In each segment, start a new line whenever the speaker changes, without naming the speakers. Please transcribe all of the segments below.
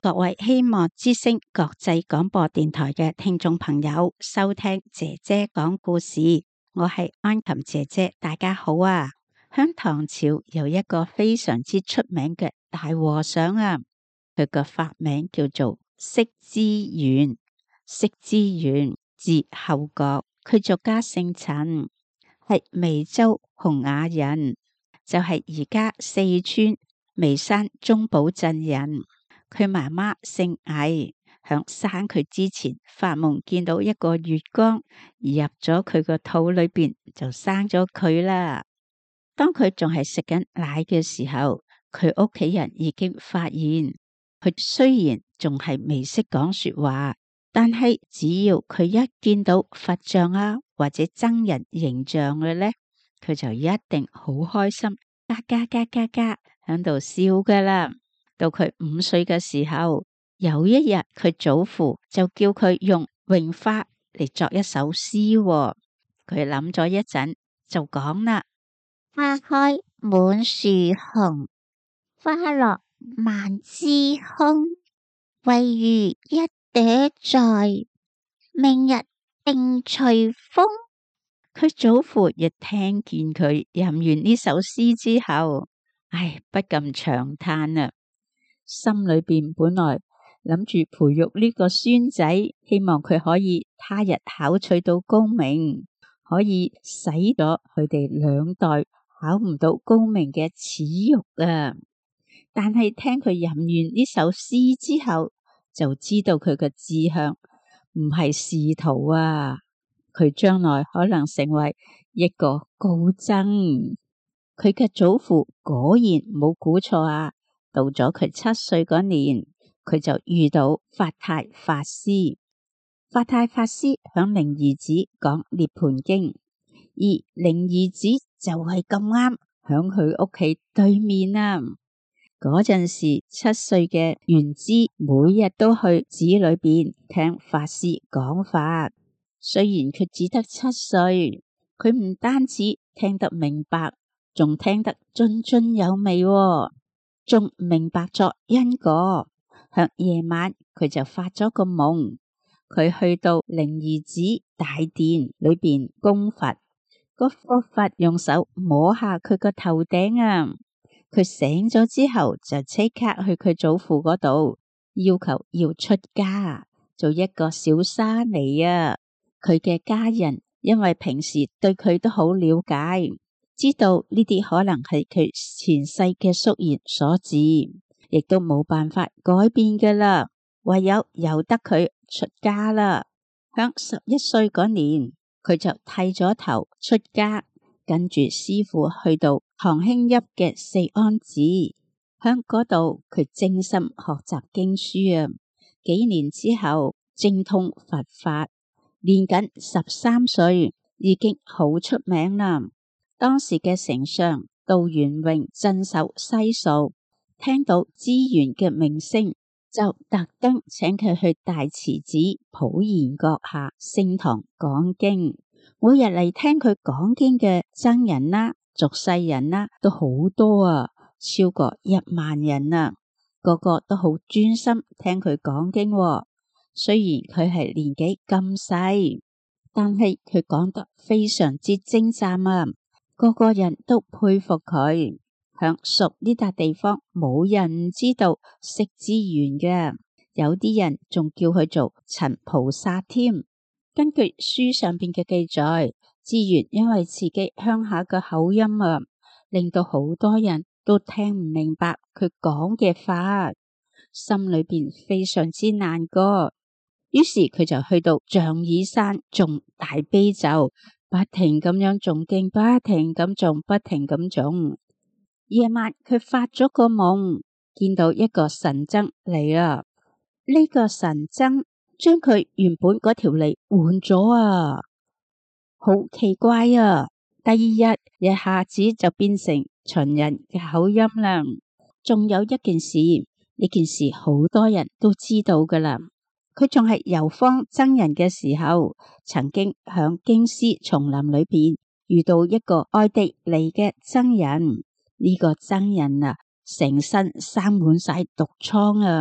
各位希望之聲國際廣播電台嘅聽眾朋友收聽姐姐講故事，我係安琴姐姐，大家好啊！響唐朝有一個非常之出名嘅大和尚啊，佢個法名叫做釋知源，釋知源字後覺，佢俗家姓陳，係眉州洪雅人，就係而家四川眉山中堡鎮人。佢媽媽姓魏，響生佢之前發夢見到一個月光入咗佢個肚裏邊，就生咗佢啦。當佢仲係食緊奶嘅時候，佢屋企人已經發現佢雖然仲係未識講說話，但係只要佢一見到佛像啊或者真人形象嘅咧，佢就一定好開心，嘎嘎嘎嘎嘎響度笑噶啦。到佢5歲嘅時候，有一日佢祖父就叫佢用詠花嚟作一首詩喎。佢諗咗一陣就講啦：
花開滿樹紅，花落萬枝空。唯餘一朵在，明日定隨風。
佢祖父亦聽見佢吟完呢首詩之後，不禁長嘆啊！心裏邊本來諗住培育呢個孫仔，希望佢可以他日考取到功名，可以使咗佢哋2代考唔到功名嘅恥辱啊！但係聽佢吟完呢首詩之後，就知道佢嘅志向唔係仕途啊，佢將來可能成為一個高僧。佢嘅祖父果然冇估錯啊！到咗佢7歲嗰年，佢就遇到法泰法師。法泰法師響靈兒寺講涅槃經，而靈兒寺就係咁啱響佢屋企對面啊！嗰陣時7歲嘅元之每日都去寺裏邊聽法師講法。雖然佢只得7歲，佢唔單止聽得明白，仲聽得津津有味喎。仲明白咗因果。向夜晚佢就發咗個夢，佢去到靈兒寺大殿裏邊供佛，個佛用手摸下佢個頭頂啊！佢醒咗之後就即刻去佢祖父嗰度要求要出家做一個小沙彌啊！佢嘅家人因為平時對佢都好了解，知道呢啲可能係佢前世嘅宿業所致，亦都冇辦法改變㗎啦，唯有由得佢出家啦。響11歲嗰年，佢就剃咗頭出家，跟住師父去到唐興邑嘅四安寺，響嗰度佢精心學習經書啊。幾年之後精通佛法，年僅13歲已經好出名啦。當時嘅丞相杜元榮鎮守西蜀，聽到知源嘅名聲，就特登請佢去大慈寺普賢閣下聖堂講經。每日嚟聽佢講經嘅僧人啦、俗世人啦都好多啊，超過1萬人啊，個個都好專心聽佢講經喎。雖然佢係年紀咁細，但係佢講得非常之精湛啊！個個人都佩服佢。響蜀呢笪地方冇人唔知道釋知源嘅，有啲人仲叫佢做陳菩薩添。根據書上邊嘅記載，知源因為自己鄉下嘅口音啊，令到好多人都聽唔明白佢講嘅法，心裏邊非常之難過。於是佢就去到象耳山誦大悲咒，不停咁樣誦經，不停咁誦，不停咁誦。夜晚佢發咗個夢，見到一個神僧嚟啦。呢個神僧將佢原本嗰條脷換咗啊，好奇怪啊！第2日一下子就變成秦人嘅口音啦。仲有一件事，呢件事好多人都知道噶啦。佢仲係遊方僧人嘅時候，曾經響京師叢林裏邊遇到一個外地嚟嘅僧人。呢個僧人啊，成身生滿晒毒瘡啊，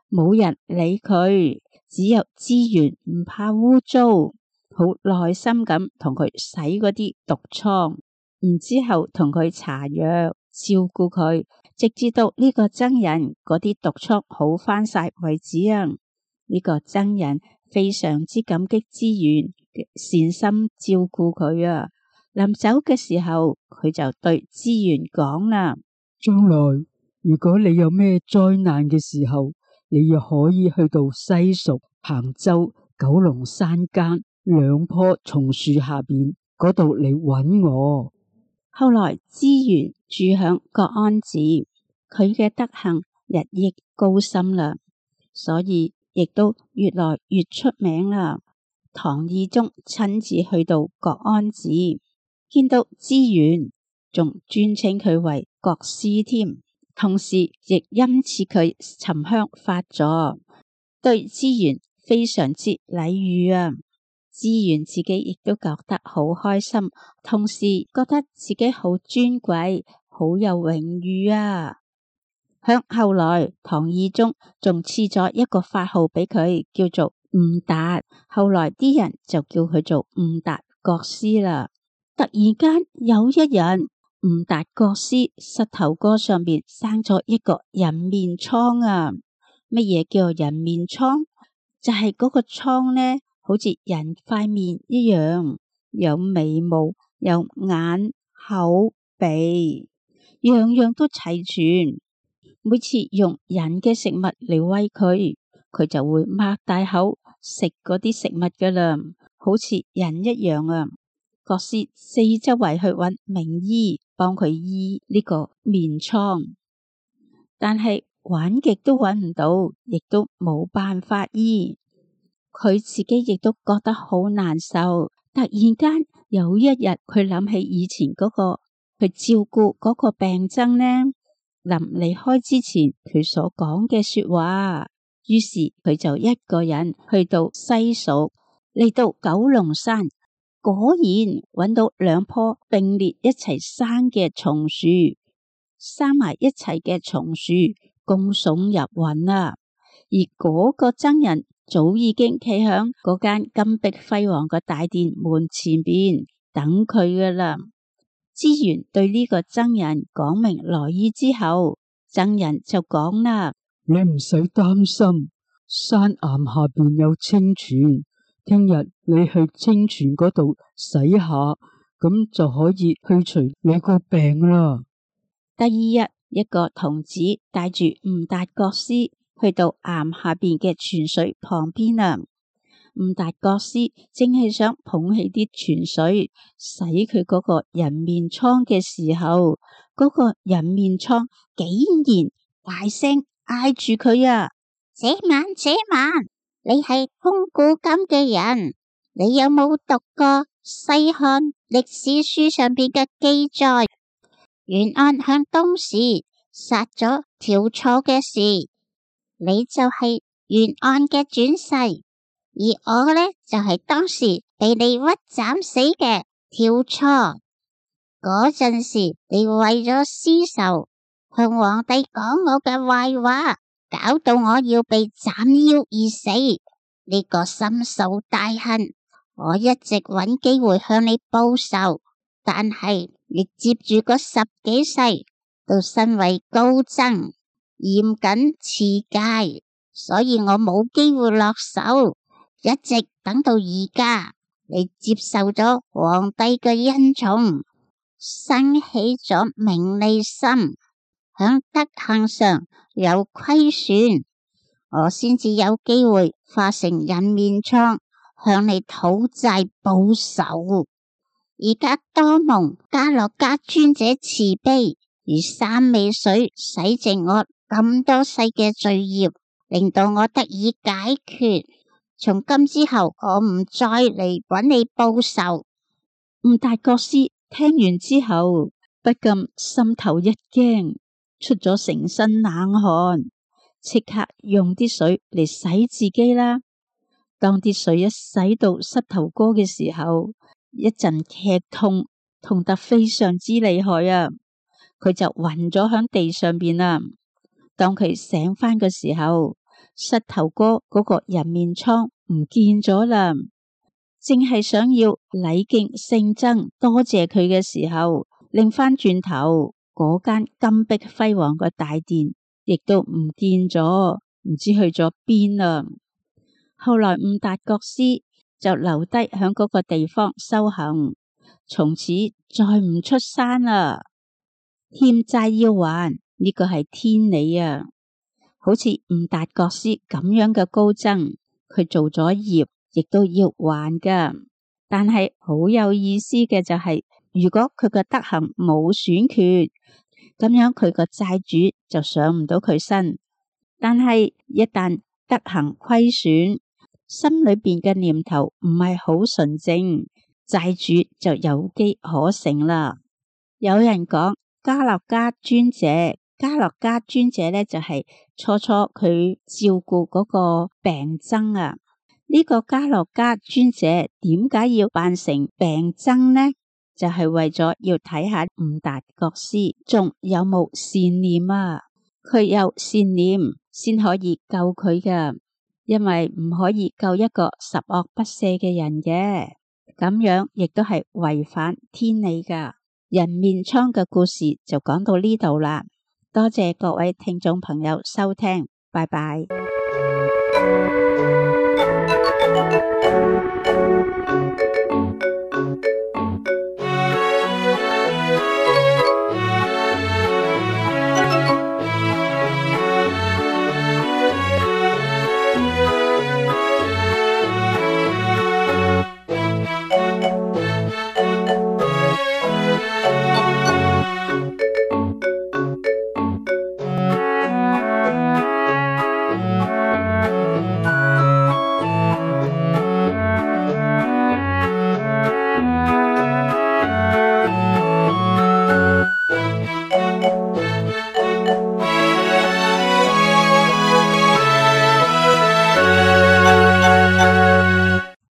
冇人理佢，只有資源唔怕污糟，好耐心咁同佢洗嗰啲毒瘡，然之後同佢搽藥，照顧佢，直至到呢個僧人嗰啲毒瘡好返晒為止啊！呢個僧人非常之感激資源，善心照顧佢啊！臨走嘅時候，佢就對資源講啦：
將來如果你有咩災難嘅時候，你又可以去到西蜀、彭州、九龍山間兩棵松樹下邊嗰度嚟揾我。
後來資源住響覺安寺，佢嘅德行日益高深啦，所以亦都越來越出名啦。唐懿宗親自去到覺安寺，見到資源，仲尊稱佢為國師添，同時亦欽賜佢沉香法座，對資源非常之禮遇啊。資源自己亦都覺得好開心，同時覺得自己好尊貴，好有榮譽啊。響後來，唐懿宗仲賜咗一個法號俾佢，叫做悟達。後來啲人就叫佢做悟達國師啦。突然間有一日，悟達國師膝頭哥上邊生咗一個人面瘡啊！乜嘢叫人面瘡？就係嗰個瘡呢，好似人塊面一樣，有眉毛，有眼、口、鼻，樣樣都齊全。每次用人嘅食物嚟餵佢，佢就會擘大口食嗰啲食物噶啦，好似人一樣啊！國師四周圍去揾名醫幫佢醫呢個面瘡，但係揾極都揾唔到，亦都冇辦法醫。佢自己亦都覺得好難受。突然間有一日，佢諗起以前嗰個去照顧嗰個病僧呢，臨離開之前佢所講嘅說話，於是佢就一個人去到西蜀，嚟到九龍山。果然揾到兩棵並列一齊生嘅松樹，生埋一齊嘅松樹共聳入雲啊！而嗰個僧人早已經企響嗰間金碧輝煌嘅大殿門前邊等佢噶啦。資源對呢個僧人講明來意之後，僧人就講啦：
你唔使擔心，山岩下邊有清泉。聽日你去清泉嗰度洗下，咁就可以去除你個病啦。
第二日，一個童子帶住悟達國師去到岩下邊嘅泉水旁邊啊。悟達國師正係想捧起啲泉水洗佢嗰個人面瘡嘅時候，嗰個人面瘡竟然大聲嗌住佢啊！
這晚，你係空古今嘅人，你有冇讀過西漢歷史書上邊嘅記載？袁安向東市殺咗晁錯嘅事，你就係袁安嘅轉世，而我呢，就係當時被你屈斬死嘅晁錯。嗰陣時，你為咗私仇，向皇帝講我嘅壞話，搞到我要被斬腰而死，呢個心受大恨。我一直揾機會向你報仇，但係你接住嗰10幾世都身為高僧，嚴謹持戒，所以我冇機會落手，一直等到而家，你接受咗皇帝嘅恩寵，生起咗名利心，響德行上有虧損，我先至有機會化成人面瘡向你討債報仇。而家多蒙嘉諾迦尊者慈悲，以三味水洗淨我咁多世嘅罪孽，令到我得以解決。從今之後，我唔再嚟揾你報仇。
悟達國師聽完之後，不禁心頭一驚，出咗成身冷汗，即刻用啲水嚟洗自己啦。當啲水一洗到膝頭哥嘅時候，一陣劇痛，痛得非常之厲害啊！佢就暈咗響地上邊啦。當佢醒返嘅時候， 膝頭哥嗰個人面瘡唔見咗啦，正係想要禮敬聖僧多謝佢嘅時候，擰翻轉頭嗰間金碧輝煌嘅大殿亦都唔見咗，唔知去咗邊啦。後來悟達國師就留低響嗰個地方修行，從此再唔出山啦。欠債要還，呢個係天理啊！好似悟達國師咁樣嘅高僧，佢做咗業，亦都要還噶。但係好有意思嘅就係，如果佢嘅德行冇損缺，咁樣佢個債主就上唔到佢身。但係一旦德行虧損，心裏邊嘅念頭唔係好純正，債主就有機可乘啦。有人講迦洛迦尊者，迦洛迦尊者呢就係初初佢照顧嗰個病僧啊。呢個迦洛迦尊者點解要扮成病僧呢？就係為咗要睇下悟達國師仲有冇善念啊。佢有善念先可以救佢噶，因為唔可以救一個十惡不赦嘅人嘅，咁樣亦都係違反天理噶。人面瘡嘅故事就講到呢度啦，多謝各位聽眾朋友收聽，拜拜。